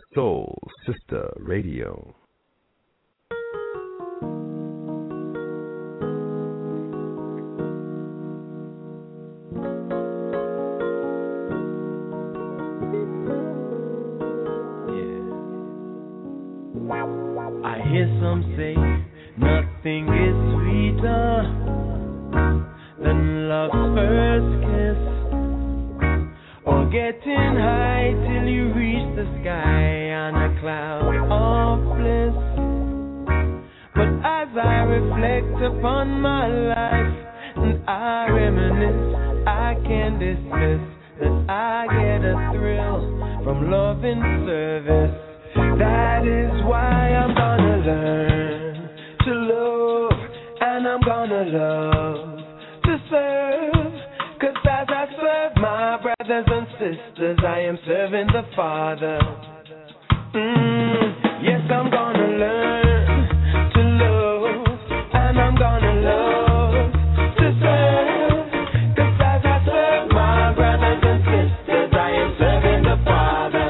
Soul Sister Radio. I hear some say nothing is sweeter than love's first kiss, or getting high till you reach the sky on a cloud of bliss. But as I reflect upon my life and I reminisce, I can't dismiss that I get a thrill from love and service. That is why I'm gonna learn to love, and I'm gonna love to serve. 'Cause as I serve my brothers and sisters, I am serving the Father. Yes, I'm gonna learn to love, and I'm gonna love to serve. 'Cause as I serve my brothers and sisters, I am serving the Father.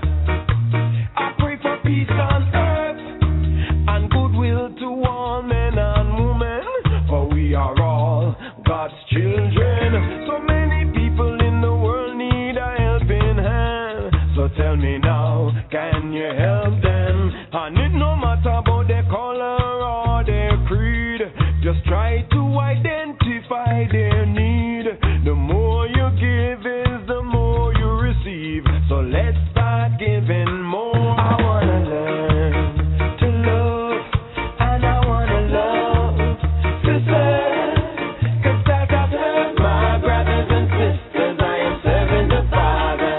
Peace on earth and goodwill to all men and women, for we are all God's children. So many people in the world need a helping hand. So tell me now, can you help them? And it no matter about their color or their creed, just try to identify their need. The more you give is the more you receive. So let's start giving more. I wanna learn to love, and I wanna love to serve. 'Cause as I serve my brothers and sisters, I am serving the Father.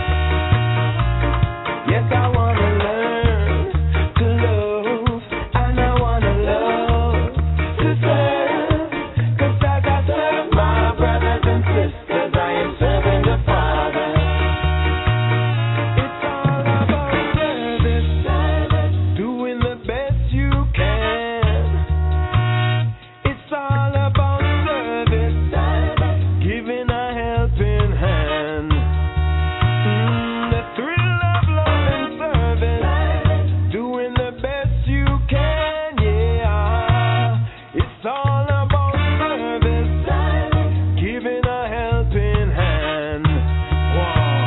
Yes, I wanna learn to love, and I wanna love to serve. 'Cause as I serve my brothers and sisters, I am serving the Father. It's all about service, doing the best you can. It's all about service, giving a helping hand. The thrill of love and service, doing the best you can, yeah. It's all about service, giving a helping hand. Wow.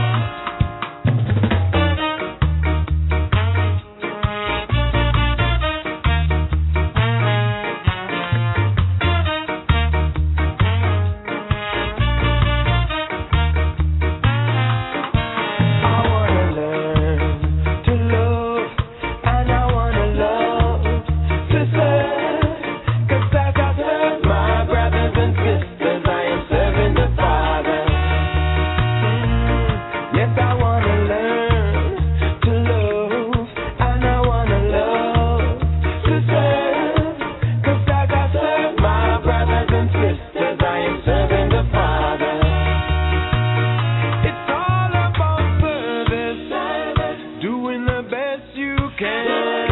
I wanna learn to love, and I wanna love to serve. 'Cause as I serve my brothers and sisters, I am serving the Father. Yes, I wanna learn to love, and I wanna love to serve. 'Cause as I serve my brothers and sisters, I am serving the Father. It's all about service, doing the best you can.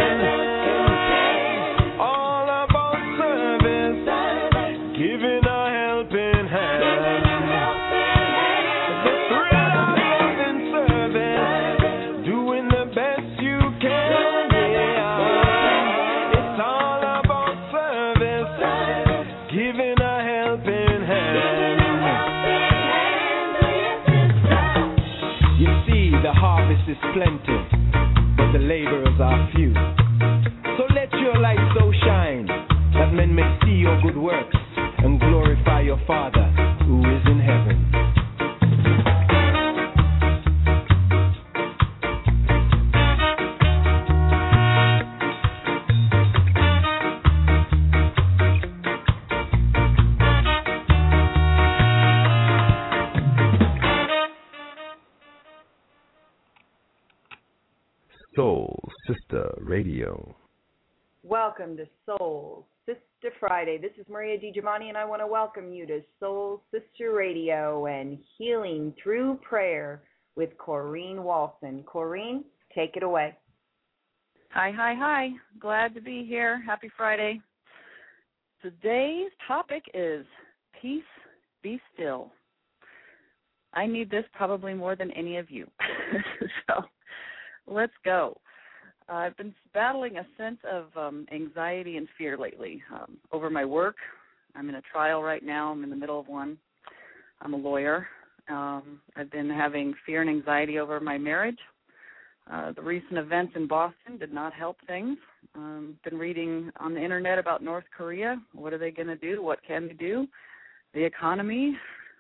All about service, giving a helping hand. The thrill of love and service, doing the best you can, yeah. It's all about service, giving a helping hand. You see, the harvest is plenty, but the laborers are few. So let your light so shine that men may see your good works and glorify your Father who is in heaven. Soul Sister Radio. Welcome to Soul Sister Friday. This is Maria DiGiovanni, and I want to welcome you to Soul Sister Radio and Healing Through Prayer with Corrine Walson. Corrine, take it away. Hi. Glad to be here. Happy Friday. Today's topic is Peace, Be Still. I need this probably more than any of you. So Let's go. I've been battling a sense of anxiety and fear lately over my work. I'm in a trial right now. I'm in the middle of one. I'm a lawyer. I've been having fear and anxiety over my marriage. The recent events in Boston did not help things. Been reading on the internet about North Korea. What are they going to do? What can they do? The economy,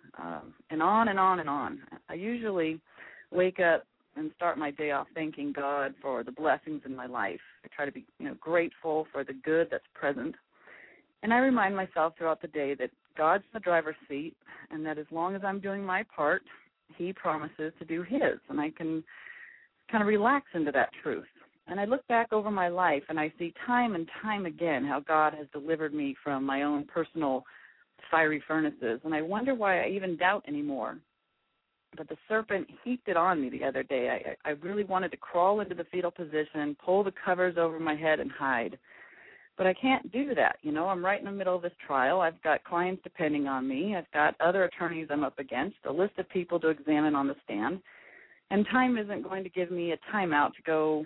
and on and on and on. I usually wake up and start my day off thanking God for the blessings in my life. I try to be, grateful for the good that's present. And I remind myself throughout the day that God's in the driver's seat and that as long as I'm doing my part, he promises to do his. And I can kind of relax into that truth. And I look back over my life and I see time and time again how God has delivered me from my own personal fiery furnaces. And I wonder why I even doubt anymore. But the serpent heaped it on me the other day. I really wanted to crawl into the fetal position, pull the covers over my head and hide. But I can't do that. I'm right in the middle of this trial. I've got clients depending on me. I've got other attorneys I'm up against, a list of people to examine on the stand. And time isn't going to give me a timeout to go,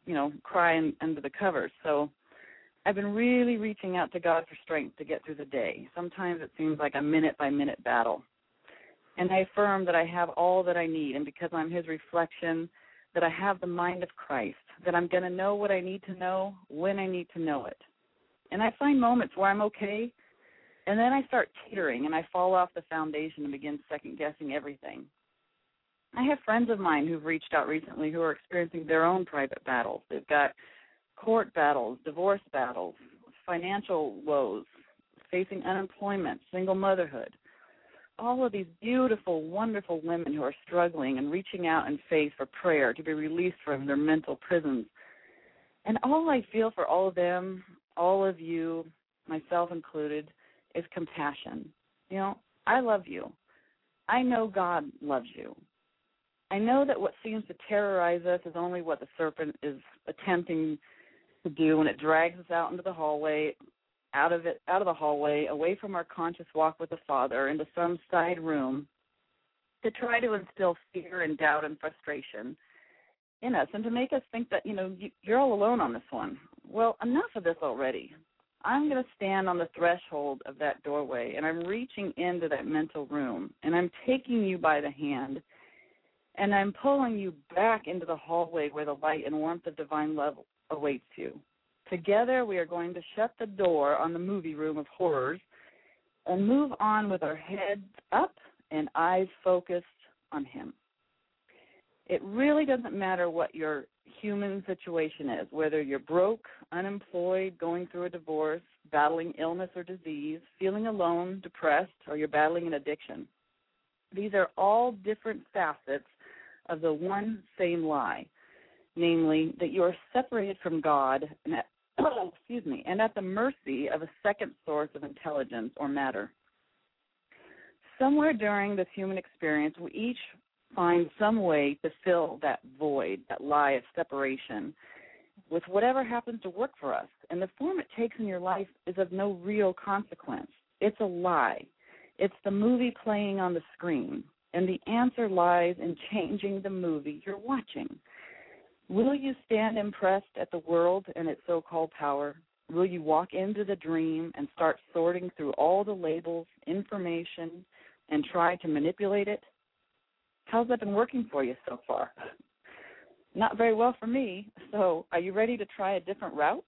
cry under the covers. So I've been really reaching out to God for strength to get through the day. Sometimes it seems like a minute-by-minute battle. And I affirm that I have all that I need, and because I'm his reflection, that I have the mind of Christ, that I'm going to know what I need to know when I need to know it. And I find moments where I'm okay, and then I start teetering, and I fall off the foundation and begin second-guessing everything. I have friends of mine who've reached out recently who are experiencing their own private battles. They've got court battles, divorce battles, financial woes, facing unemployment, single motherhood. All of these beautiful, wonderful women who are struggling and reaching out in faith for prayer to be released from their mental prisons. And all I feel for all of them, all of you, myself included, is compassion. I love you. I know God loves you. I know that what seems to terrorize us is only what the serpent is attempting to do when it drags us out into the hallway, out of the hallway, away from our conscious walk with the Father, into some side room to try to instill fear and doubt and frustration in us and to make us think that, you're all alone on this one. Well, enough of this already. I'm going to stand on the threshold of that doorway, and I'm reaching into that mental room, and I'm taking you by the hand, and I'm pulling you back into the hallway where the light and warmth of divine love awaits you. Together, we are going to shut the door on the movie room of horrors and move on with our heads up and eyes focused on him. It really doesn't matter what your human situation is, whether you're broke, unemployed, going through a divorce, battling illness or disease, feeling alone, depressed, or you're battling an addiction. These are all different facets of the one same lie, namely that you are separated from God and at the mercy of a second source of intelligence or matter. Somewhere during this human experience, we each find some way to fill that void, that lie of separation, with whatever happens to work for us. And the form it takes in your life is of no real consequence. It's a lie. It's the movie playing on the screen, and the answer lies in changing the movie you're watching. Will you stand impressed at the world and its so-called power? Will you walk into the dream and start sorting through all the labels, information, and try to manipulate it? How's that been working for you so far? Not very well for me. So are you ready to try a different route?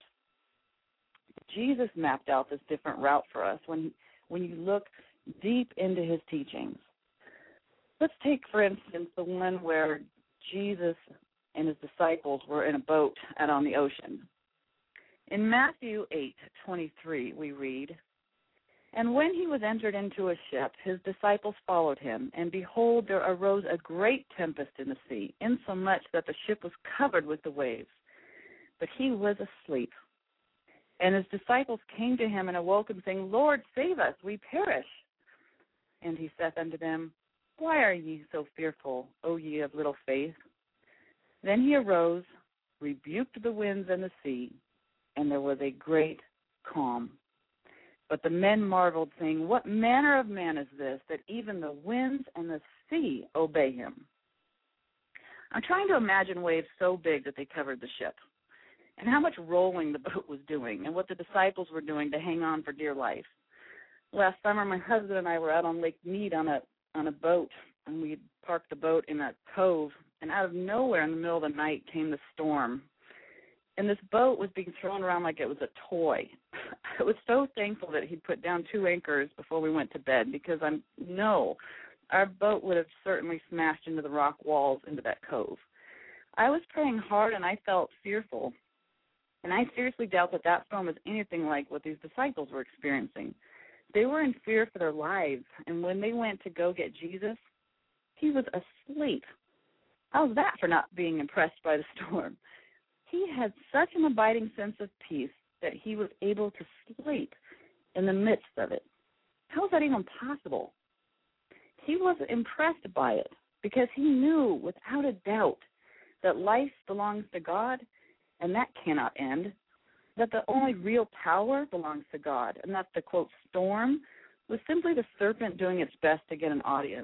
Jesus mapped out this different route for us when you look deep into his teachings. Let's take, for instance, the one where Jesus and his disciples were in a boat out on the ocean. In Matthew 8:23, we read, "And when he was entered into a ship, his disciples followed him, and behold, there arose a great tempest in the sea, insomuch that the ship was covered with the waves. But he was asleep. And his disciples came to him and awoke him, saying, Lord, save us, we perish. And he saith unto them, Why are ye so fearful, O ye of little faith? Then he arose, rebuked the winds and the sea, and there was a great calm. But the men marveled, saying, What manner of man is this, that even the winds and the sea obey him? I'm trying to imagine waves so big that they covered the ship, and how much rolling the boat was doing, and what the disciples were doing to hang on for dear life. Last summer, my husband and I were out on Lake Mead on a boat, and we parked the boat in a cove, and out of nowhere in the middle of the night came the storm. And this boat was being thrown around like it was a toy. I was so thankful that he'd put down 2 anchors before we went to bed, because I know our boat would have certainly smashed into the rock walls into that cove. I was praying hard, and I felt fearful. And I seriously doubt that storm was anything like what these disciples were experiencing. They were in fear for their lives, and when they went to go get Jesus, he was asleep. How's that for not being impressed by the storm? He had such an abiding sense of peace that he was able to sleep in the midst of it. How is that even possible? He wasn't impressed by it because he knew without a doubt that life belongs to God, and that cannot end, that the only real power belongs to God, and that the, quote, storm was simply the serpent doing its best to get an audience.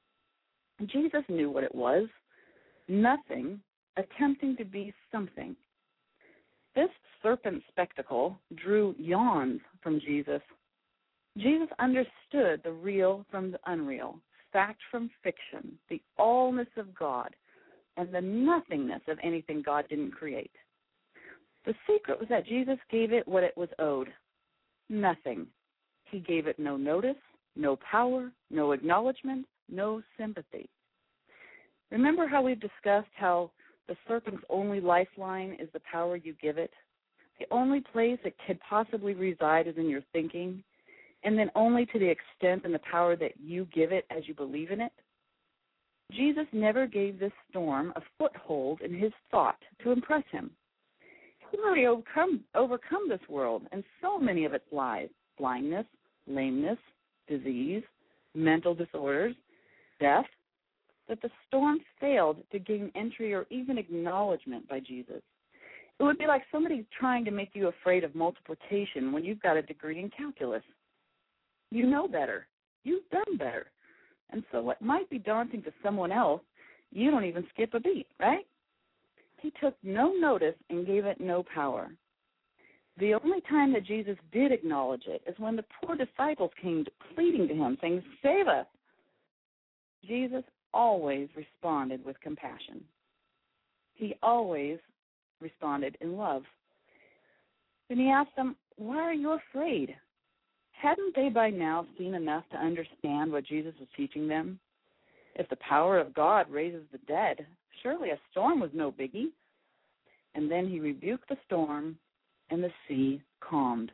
Jesus knew what it was, nothing attempting to be something. This serpent spectacle drew yawns from Jesus. Jesus understood the real from the unreal, fact from fiction, the allness of God, and the nothingness of anything God didn't create. The secret was that Jesus gave it what it was owed, nothing. He gave it no notice, no power, no acknowledgement, no sympathy. Remember how we've discussed how the serpent's only lifeline is the power you give it? The only place it could possibly reside is in your thinking, and then only to the extent and the power that you give it as you believe in it? Jesus never gave this storm a foothold in his thought to impress him. He'd already overcome this world and so many of its lies: blindness, lameness, disease, mental disorders, death, that the storm failed to gain entry or even acknowledgement by Jesus. It would be like somebody trying to make you afraid of multiplication when you've got a degree in calculus. You know better. You've done better. And so what might be daunting to someone else, you don't even skip a beat, right? He took no notice and gave it no power. The only time that Jesus did acknowledge it is when the poor disciples came pleading to him, saying, "Save us." Jesus always responded with compassion. He always responded in love. Then he asked them, "Why are you afraid?" Hadn't they by now seen enough to understand what Jesus was teaching them? If the power of God raises the dead, surely a storm was no biggie. And then he rebuked the storm, and the sea calmed.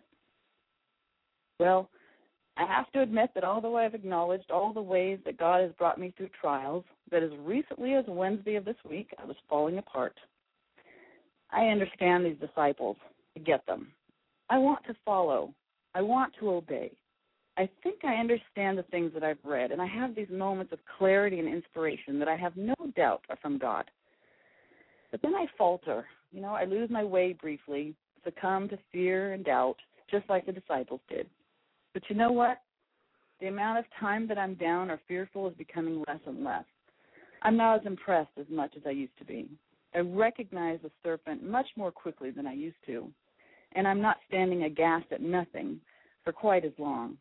Well, I have to admit that although I've acknowledged all the ways that God has brought me through trials, that as recently as Wednesday of this week, I was falling apart. I understand these disciples. I get them. I want to follow. I want to obey. I think I understand the things that I've read, and I have these moments of clarity and inspiration that I have no doubt are from God. But then I falter. I lose my way briefly, succumb to fear and doubt, just like the disciples did. But you know what? The amount of time that I'm down or fearful is becoming less and less. I'm not as impressed as much as I used to be. I recognize the serpent much more quickly than I used to, and I'm not standing aghast at nothing for quite as long.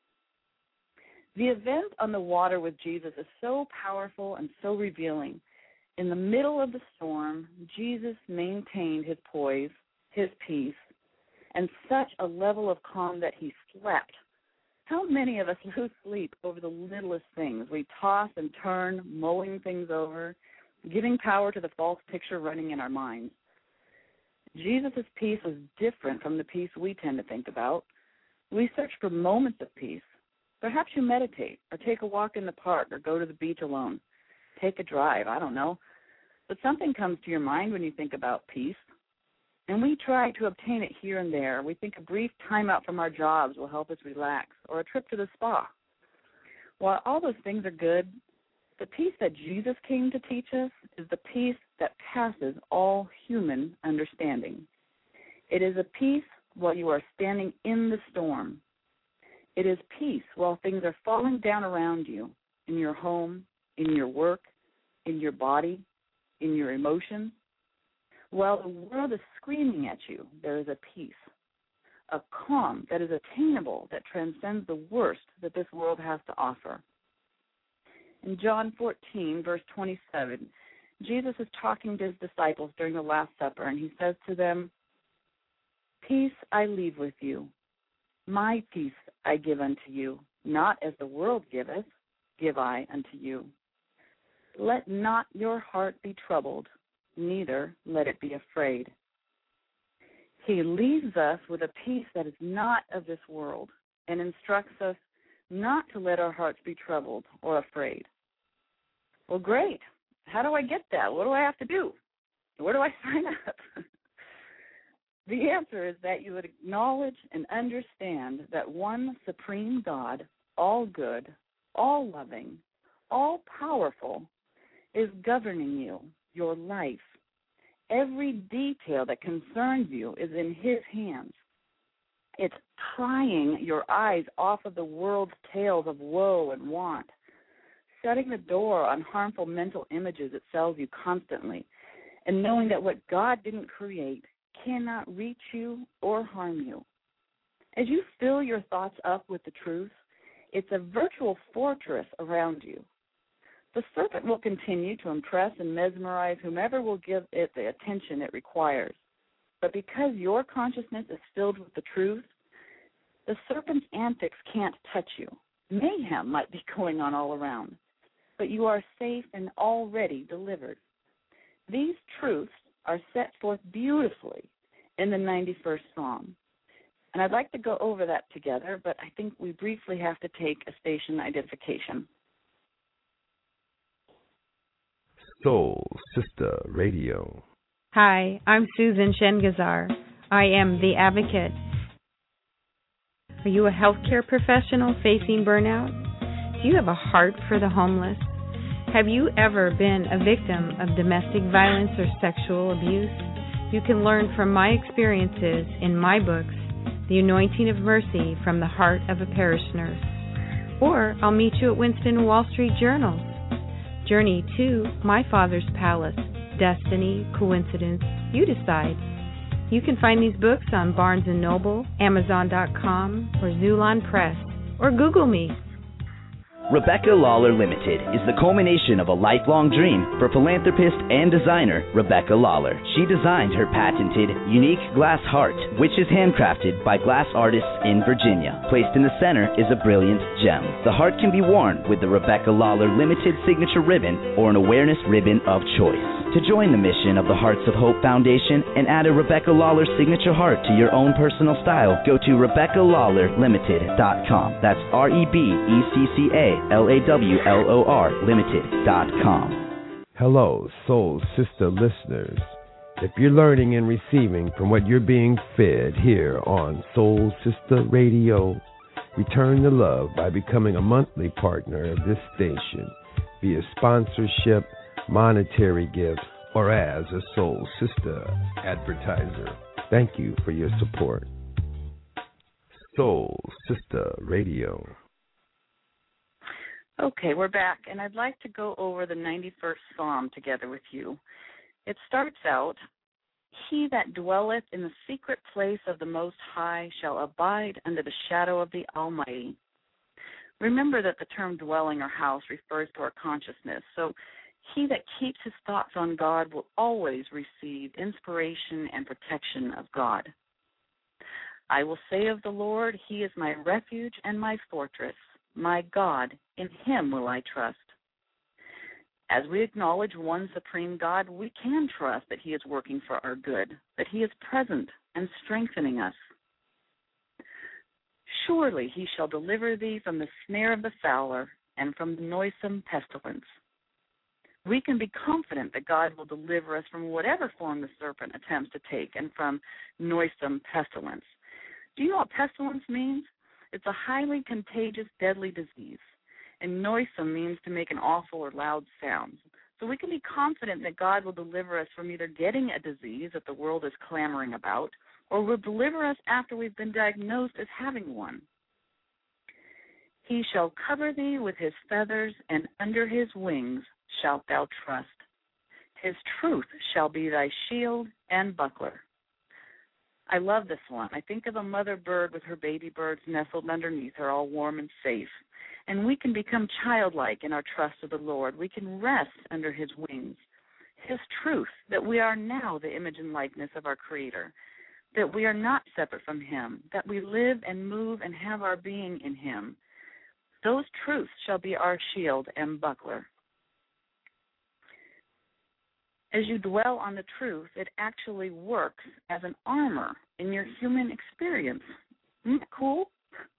The event on the water with Jesus is so powerful and so revealing. In the middle of the storm, Jesus maintained his poise, his peace, and such a level of calm that he slept. How many of us lose sleep over the littlest things? We toss and turn, mulling things over, giving power to the false picture running in our minds. Jesus' peace was different from the peace we tend to think about. We search for moments of peace. Perhaps you meditate or take a walk in the park or go to the beach alone. Take a drive, I don't know. But something comes to your mind when you think about peace. And we try to obtain it here and there. We think a brief time out from our jobs will help us relax, or a trip to the spa. While all those things are good, the peace that Jesus came to teach us is the peace that passes all human understanding. It is a peace while you are standing in the storm. It is peace while things are falling down around you, in your home, in your work, in your body. in your emotions? While the world is screaming at you, there is a peace, a calm that is attainable, that transcends the worst that this world has to offer. In John 14, verse 27, Jesus is talking to his disciples during the Last Supper, and he says to them, "Peace I leave with you. My peace I give unto you. Not as the world giveth, give I unto you. Let not your heart be troubled, neither let it be afraid." He leaves us with a peace that is not of this world and instructs us not to let our hearts be troubled or afraid. Well, great. How do I get that? What do I have to do? Where do I sign up? The answer is that you would acknowledge and understand that one supreme God, all good, all loving, all powerful, is governing you, your life. Every detail that concerns you is in his hands. It's prying your eyes off of the world's tales of woe and want, shutting the door on harmful mental images it sells you constantly, and knowing that what God didn't create cannot reach you or harm you. As you fill your thoughts up with the truth, it's a virtual fortress around you. The serpent will continue to impress and mesmerize whomever will give it the attention it requires. But because your consciousness is filled with the truth, the serpent's antics can't touch you. Mayhem might be going on all around, but you are safe and already delivered. These truths are set forth beautifully in the 91st Psalm. And I'd like to go over that together, but I think we briefly have to take a station identification. Soul Sister Radio. Hi, I'm Susan Shengazar. I am the advocate. Are you a healthcare professional facing burnout? Do you have a heart for the homeless? Have you ever been a victim of domestic violence or sexual abuse? You can learn from my experiences in my books, The Anointing of Mercy from the Heart of a Parish Nurse. Or I'll meet you at Winston Wall Street Journals. Journey to My Father's Palace. Destiny, coincidence, you decide. You can find these books on Barnes & Noble, Amazon.com, or Zulon Press, or Google me. Rebecca Lawler Limited is the culmination of a lifelong dream for philanthropist and designer Rebecca Lawler. She designed her patented, unique glass heart, which is handcrafted by glass artists in Virginia. Placed in the center is a brilliant gem. The heart can be worn with the Rebecca Lawler Limited signature ribbon or an awareness ribbon of choice. To join the mission of the Hearts of Hope Foundation and add a Rebecca Lawler signature heart to your own personal style, go to RebeccaLawlerLimited.com. That's RebeccaLawlor Limited.com. Hello, Soul Sister listeners. If you're learning and receiving from what you're being fed here on Soul Sister Radio, return the love by becoming a monthly partner of this station via sponsorship, monetary gifts, or as a Soul Sister advertiser. Thank you for your support. Soul Sister Radio. Okay, we're back, and I'd like to go over the 91st Psalm together with you. It starts out, "He that dwelleth in the secret place of the Most High shall abide under the shadow of the Almighty." Remember that the term dwelling or house refers to our consciousness, so he that keeps his thoughts on God will always receive inspiration and protection of God. "I will say of the Lord, he is my refuge and my fortress, my God, in him will I trust." As we acknowledge one supreme God, we can trust that he is working for our good, that he is present and strengthening us. "Surely he shall deliver thee from the snare of the fowler and from the noisome pestilence." We can be confident that God will deliver us from whatever form the serpent attempts to take and from noisome pestilence. Do you know what pestilence means? It's a highly contagious, deadly disease. And noisome means to make an awful or loud sound. So we can be confident that God will deliver us from either getting a disease that the world is clamoring about, or will deliver us after we've been diagnosed as having one. "He shall cover thee with his feathers, and under his wings shalt thou trust. His truth shall be thy shield and buckler. I love this one. I think of a mother bird with her baby birds nestled underneath her, all warm and safe. And we can become childlike in our trust of the Lord. We can rest under His wings. His truth, that we are now the image and likeness of our Creator, that we are not separate from Him, that we live and move and have our being in Him. Those truths shall be our shield and buckler. As you dwell on the truth, it actually works as an armor in your human experience. Isn't that cool?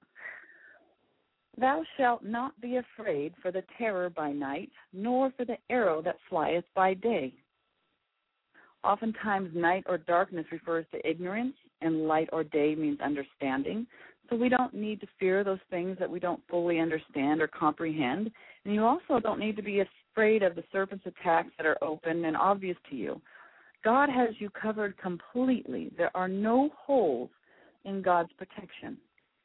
Thou shalt not be afraid for the terror by night, nor for the arrow that flieth by day. Oftentimes, night or darkness refers to ignorance, and light or day means understanding. So we don't need to fear those things that we don't fully understand or comprehend. And you also don't need to be afraid of the serpent's attacks that are open and obvious to you. God has you covered completely. There are no holes in God's protection.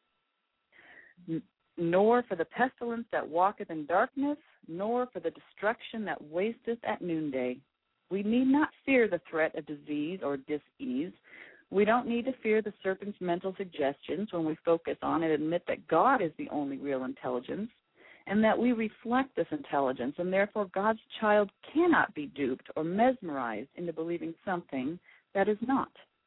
Nor for the pestilence that walketh in darkness, nor for the destruction that wasteth at noonday. We need not fear the threat of disease or dis-ease. We don't need to fear the serpent's mental suggestions when we focus on and admit that God is the only real intelligence and that we reflect this intelligence, and therefore God's child cannot be duped or mesmerized into believing something that is not.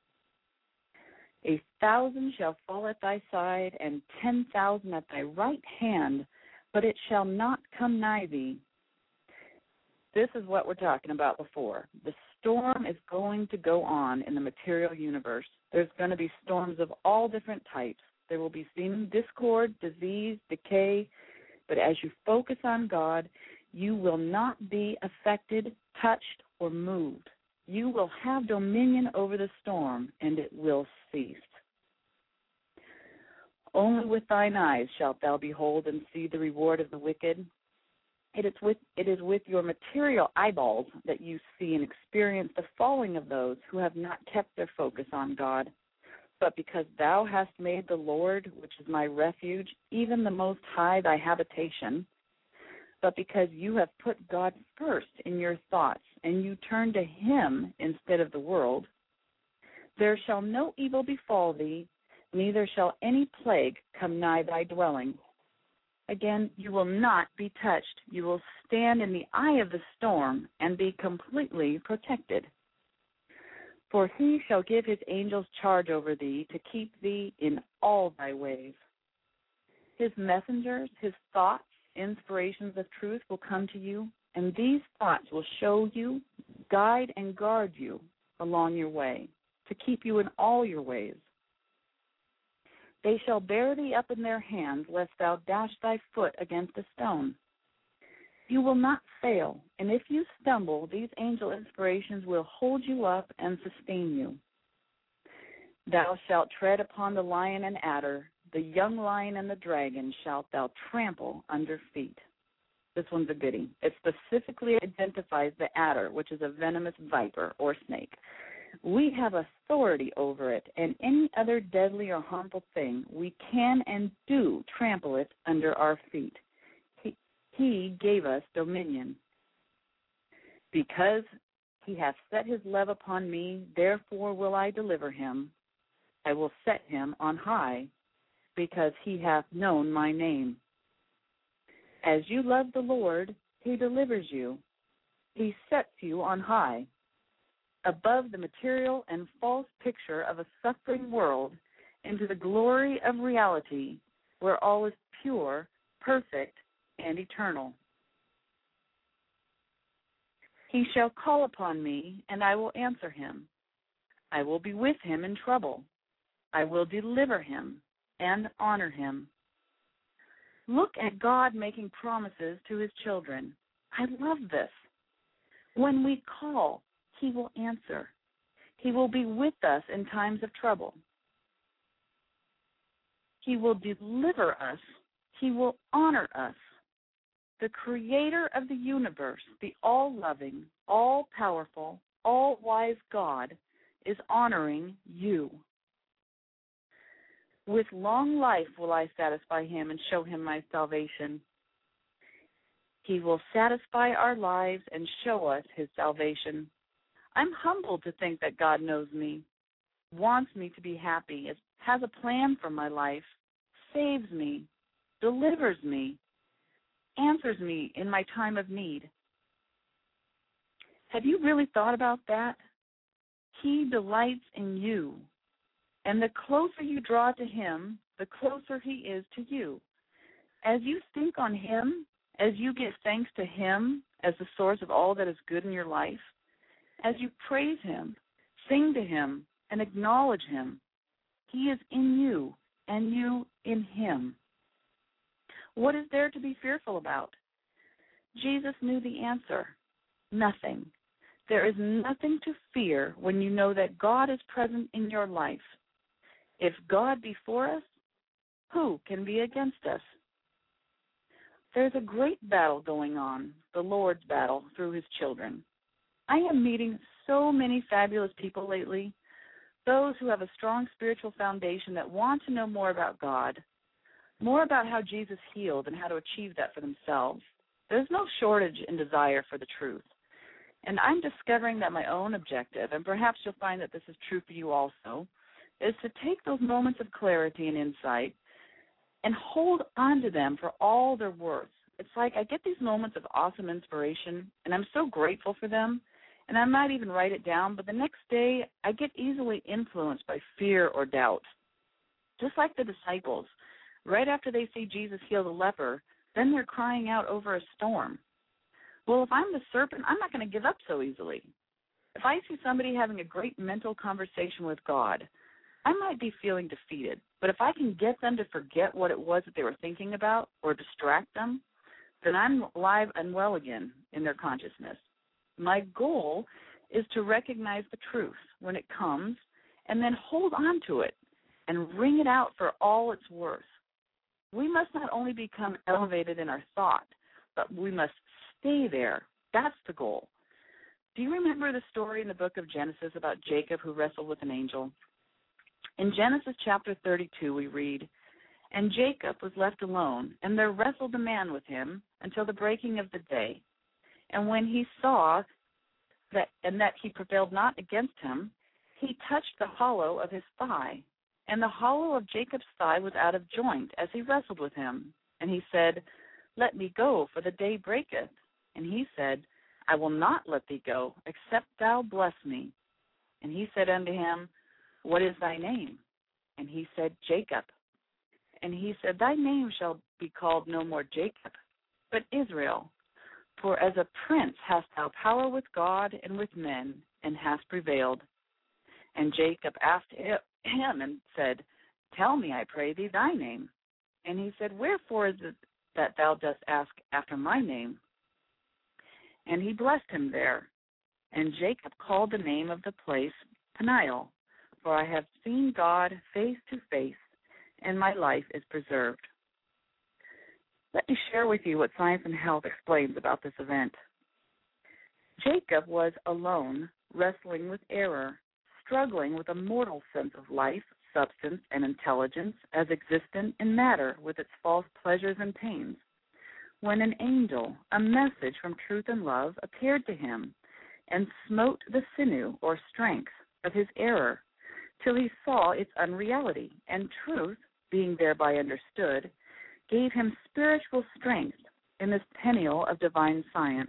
1,000 shall fall at thy side, and 10,000 at thy right hand, but it shall not come nigh thee. This is what we're talking about before. The storm is going to go on in the material universe. There's going to be storms of all different types. There will be seeming discord, disease, decay, but as you focus on God, you will not be affected, touched, or moved. You will have dominion over the storm, and it will cease. Only with thine eyes shalt thou behold and see the reward of the wicked. It is with your material eyeballs that you see and experience the falling of those who have not kept their focus on God. But because thou hast made the Lord, which is my refuge, even the Most High thy habitation, but because you have put God first in your thoughts, and you turn to Him instead of the world, there shall no evil befall thee, neither shall any plague come nigh thy dwelling. Again, you will not be touched. You will stand in the eye of the storm and be completely protected. For He shall give His angels charge over thee to keep thee in all thy ways. His messengers, His thoughts, inspirations of truth will come to you, and these thoughts will show you, guide, and guard you along your way, to keep you in all your ways. They shall bear thee up in their hands, lest thou dash thy foot against a stone. You will not fail, and if you stumble, these angel inspirations will hold you up and sustain you. Thou shalt tread upon the lion and adder, the young lion and the dragon shalt thou trample under feet. This one's a goodie. It specifically identifies the adder, which is a venomous viper or snake. We have authority over it, and any other deadly or harmful thing, we can and do trample it under our feet. He gave us dominion. Because He hath set His love upon me, therefore will I deliver him. I will set him on high, because He hath known my name. As you love the Lord, He delivers you. He sets you on high, above the material and false picture of a suffering world, into the glory of reality, where all is pure, perfect, and eternal. He shall call upon me, and I will answer him. I will be with him in trouble. I will deliver him and honor him. Look at God making promises to His children. I love this. When we call, He will answer. He will be with us in times of trouble. He will deliver us. He will honor us. The Creator of the universe, the all-loving, all-powerful, all-wise God, is honoring you. With long life will I satisfy Him and show Him my salvation. He will satisfy our lives and show us his salvation. I'm humbled to think that God knows me, wants me to be happy, has a plan for my life, saves me, delivers me, answers me in my time of need. Have you really thought about that? He delights in you, and the closer you draw to him, the closer he is to you. As you think on him, as you give thanks to him as the source of all that is good in your life, as you praise him, sing to him, and acknowledge him, he is in you and you in him. What is there to be fearful about? Jesus knew the answer. Nothing. There is nothing to fear when you know that God is present in your life. If God be for us, who can be against us? There's a great battle going on, the Lord's battle, through his children. I am meeting so many fabulous people lately, those who have a strong spiritual foundation that want to know more about God, more about how Jesus healed and how to achieve that for themselves. There's no shortage in desire for the truth. And I'm discovering that my own objective, and perhaps you'll find that this is true for you also, is to take those moments of clarity and insight and hold on to them for all they're worth. It's like I get these moments of awesome inspiration, and I'm so grateful for them, and I might even write it down, but the next day I get easily influenced by fear or doubt. Just like the disciples, right after they see Jesus heal the leper, then they're crying out over a storm. Well, if I'm the serpent, I'm not going to give up so easily. If I see somebody having a great mental conversation with God, I might be feeling defeated. But if I can get them to forget what it was that they were thinking about or distract them, then I'm alive and well again in their consciousness. My goal is to recognize the truth when it comes and then hold on to it and wring it out for all it's worth. We must not only become elevated in our thought, but we must stay there. That's the goal. Do you remember the story in the book of Genesis about Jacob who wrestled with an angel? In Genesis chapter 32 we read, "And Jacob was left alone, and there wrestled a man with him until the breaking of the day. And when he saw that he prevailed not against him, he touched the hollow of his thigh. And the hollow of Jacob's thigh was out of joint as he wrestled with him. And he said, Let me go, for the day breaketh. And he said, I will not let thee go, except thou bless me. And he said unto him, What is thy name? And he said, Jacob. And he said, Thy name shall be called no more Jacob, but Israel. For as a prince hast thou power with God and with men, and hast prevailed. And Jacob asked him and said, Tell me, I pray thee, thy name. And he said, Wherefore is it that thou dost ask after my name? And he blessed him there. And Jacob called the name of the place Peniel, for I have seen God face to face, and my life is preserved. Let me share with you what Science and Health explains about this event. Jacob was alone, wrestling with error, struggling with a mortal sense of life, substance, and intelligence as existent in matter with its false pleasures and pains, when an angel, a message from truth and love, appeared to him and smote the sinew or strength of his error till he saw its unreality, and truth, being thereby understood, gave him spiritual strength in this Peniel of divine science.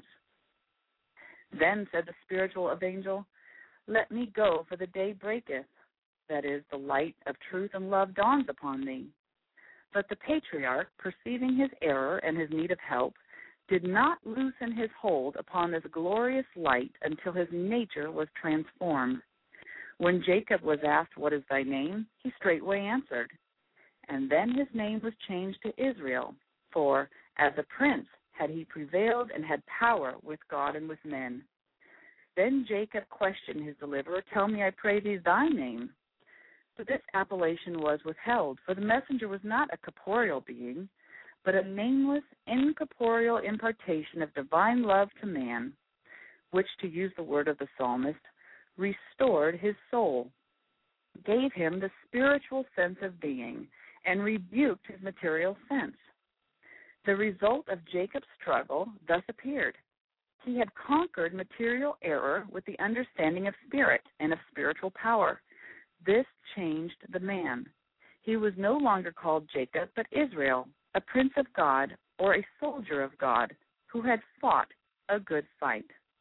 Then said the spiritual of angel, Let me go, for the day breaketh, that is, the light of truth and love dawns upon thee. But the patriarch, perceiving his error and his need of help, did not loosen his hold upon this glorious light until his nature was transformed. When Jacob was asked, What is thy name? He straightway answered. And then his name was changed to Israel, for as a prince had he prevailed and had power with God and with men. Then Jacob questioned his deliverer, Tell me, I pray thee, thy name. But this appellation was withheld, for the messenger was not a corporeal being, but a nameless, incorporeal impartation of divine love to man, which, to use the word of the psalmist, restored his soul, gave him the spiritual sense of being, and rebuked his material sense. The result of Jacob's struggle thus appeared. He had conquered material error with the understanding of spirit and of spiritual power. This changed the man. He was no longer called Jacob, but Israel, a prince of God or a soldier of God who had fought a good fight.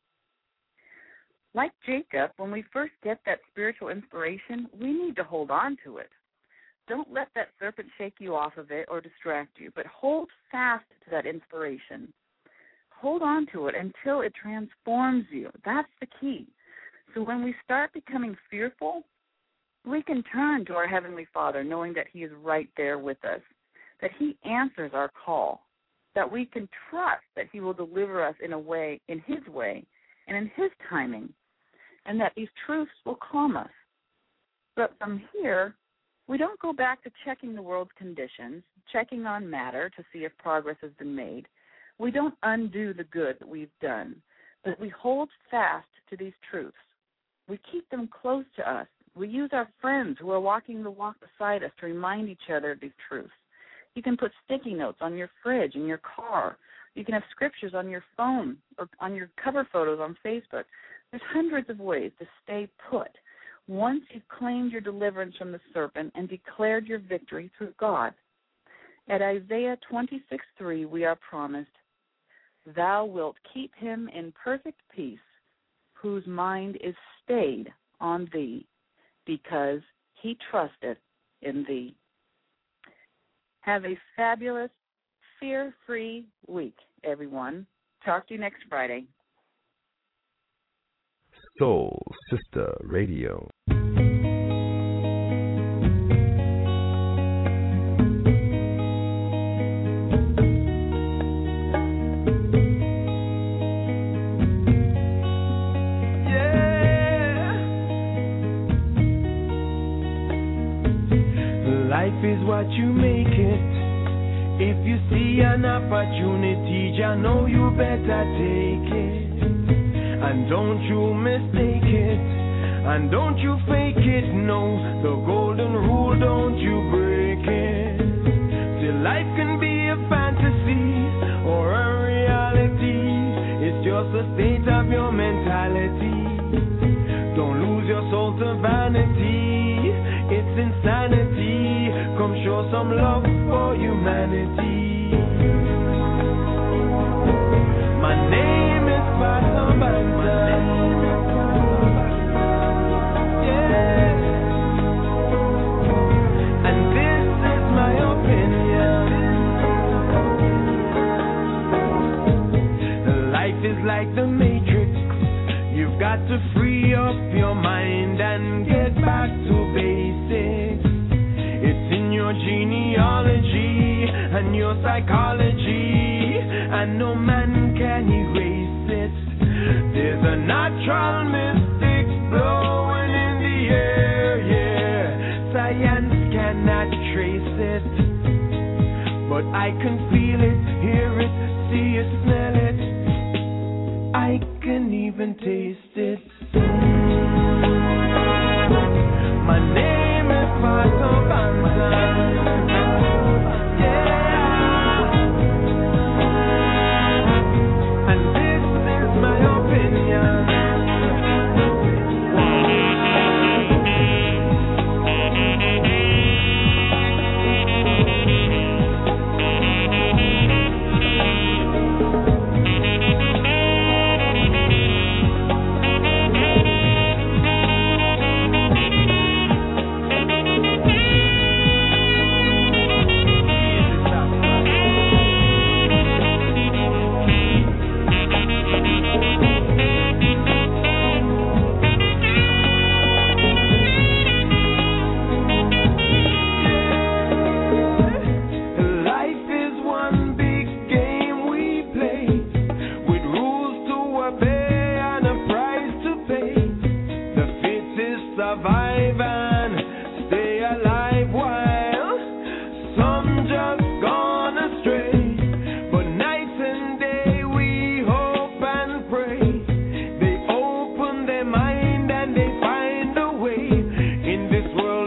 Like Jacob, when we first get that spiritual inspiration, we need to hold on to it. Don't let that serpent shake you off of it or distract you, but hold fast to that inspiration. Hold on to it until it transforms you. That's the key. So when we start becoming fearful, we can turn to our Heavenly Father knowing that He is right there with us, that He answers our call, that we can trust that He will deliver us in His way and in His timing, and that these truths will calm us. But from here, we don't go back to checking the world's conditions, checking on matter to see if progress has been made. We don't undo the good that we've done, but we hold fast to these truths. We keep them close to us. We use our friends who are walking the walk beside us to remind each other of these truths. You can put sticky notes on your fridge, in your car. You can have scriptures on your phone or on your cover photos on Facebook. There's hundreds of ways to stay put once you've claimed your deliverance from the serpent and declared your victory through God. At Isaiah 26:3, we are promised, "Thou wilt keep him in perfect peace, whose mind is stayed on thee, because he trusteth in thee." Have a fabulous, fear-free week, everyone. Talk to you next Friday. Soul Sister Radio. Life is what you make it. If you see an opportunity, you know you better take it. And don't you mistake it. And don't you fake it. No, the golden rule, don't you break it. Till life can be a fantasy or a reality. It's just a state of your mentality. Don't lose your soul to vanity. It's insanity. Come show some love for humanity. My name is Father Banda. Yeah. And this is my opinion. Life is like the Matrix. You've got to free up your mind and get back to basics. It's in your genealogy and your psychology, and no man can erase it. There's a natural mystic blowing in the air, yeah. Science cannot trace it, but I can feel it, hear it, see it, smell it. I can even taste it. My name is Pato Banda. Yeah. And this is my opinion.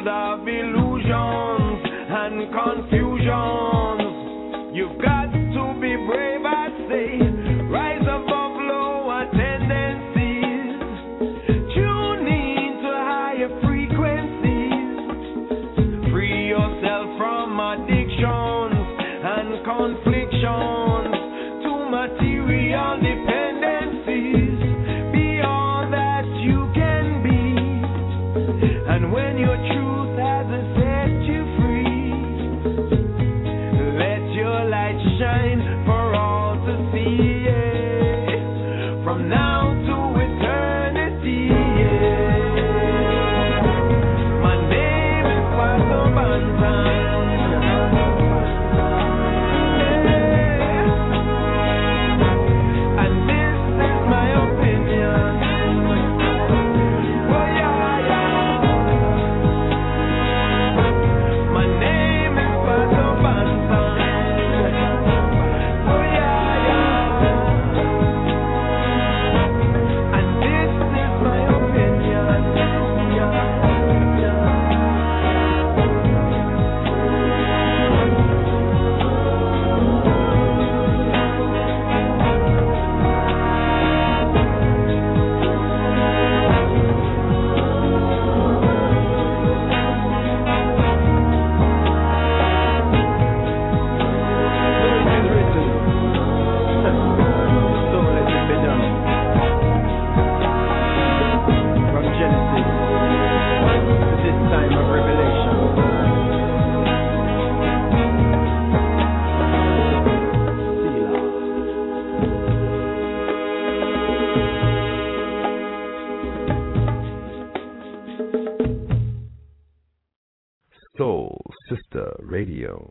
Confusions, you've got to Soul Sister Radio.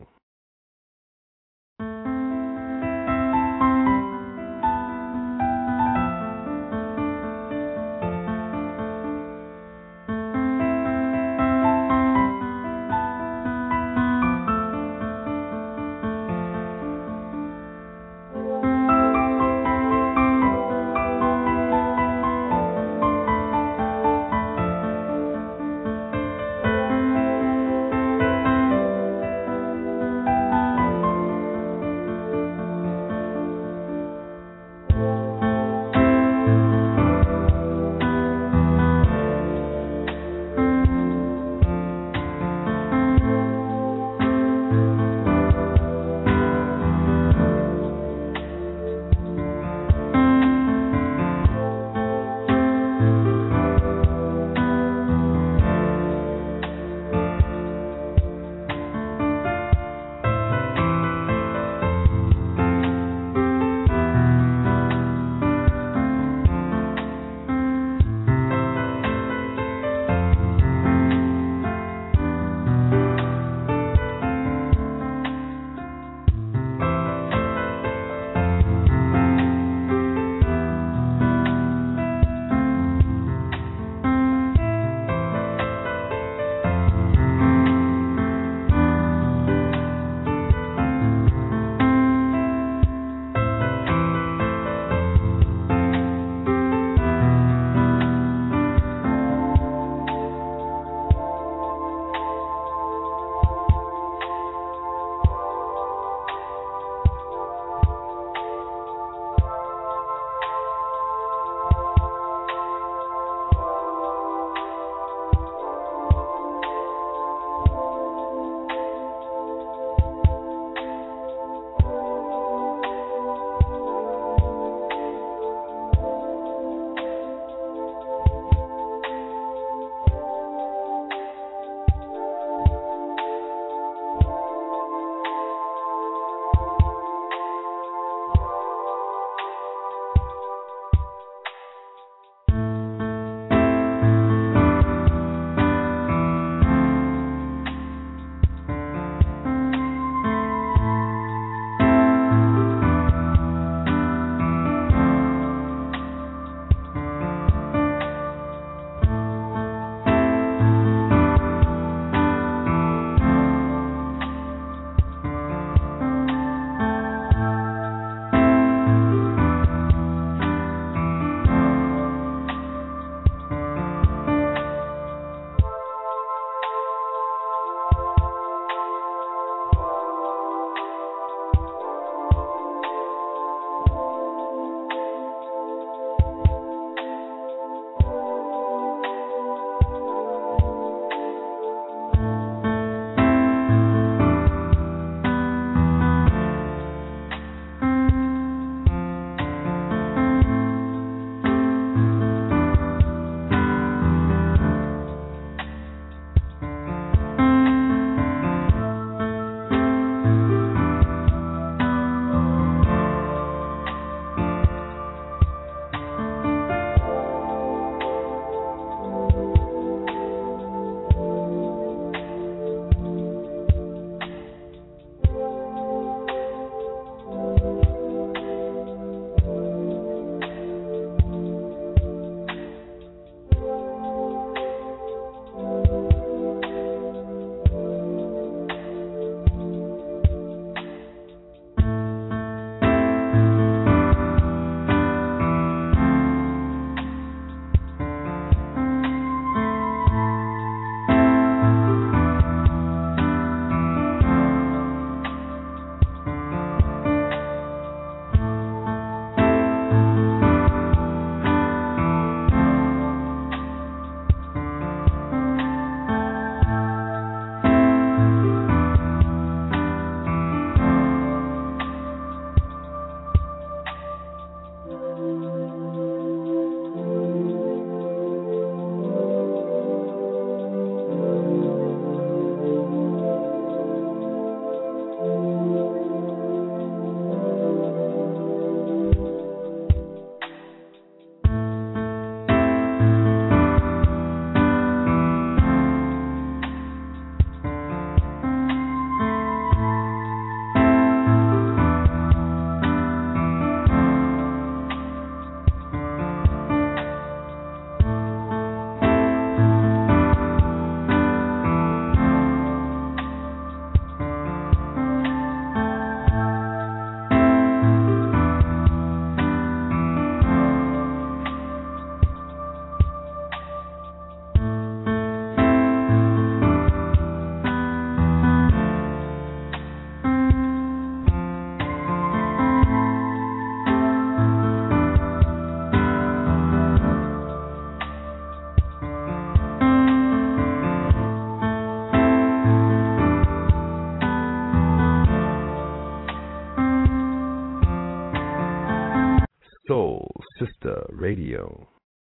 Radio.